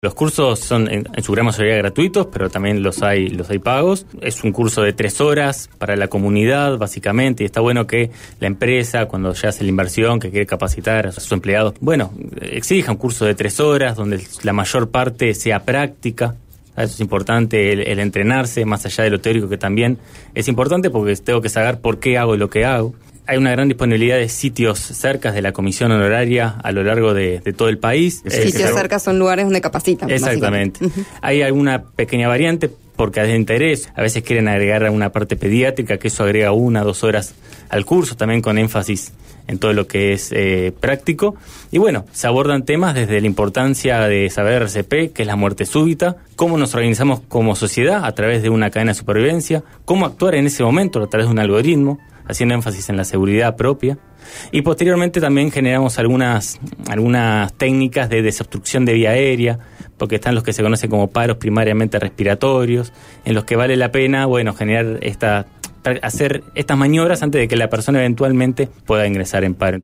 Los cursos son en su gran mayoría gratuitos, pero también los hay pagos. Es un curso de 3 horas para la comunidad, básicamente, y está bueno que la empresa, cuando ya hace la inversión, que quiere capacitar a sus empleados, exija un curso de 3 horas, donde la mayor parte sea práctica. Eso es importante, el entrenarse, más allá de lo teórico, que también es importante, porque tengo que saber por qué hago lo que hago. Hay una gran disponibilidad de sitios cercas de la comisión honoraria a lo largo de todo el país. Sitios cercas son lugares donde capacitan. Exactamente. Hay alguna pequeña variante porque es de interés. A veces quieren agregar una parte pediátrica, que eso agrega 1 o 2 horas al curso, también con énfasis en todo lo que es práctico. Y se abordan temas desde la importancia de saber RCP, que es la muerte súbita, cómo nos organizamos como sociedad a través de una cadena de supervivencia, cómo actuar en ese momento a través de un algoritmo, haciendo énfasis en la seguridad propia. Y posteriormente también generamos algunas técnicas de desobstrucción de vía aérea, porque están los que se conocen como paros primariamente respiratorios, en los que vale la pena, generar hacer estas maniobras antes de que la persona eventualmente pueda ingresar en paro.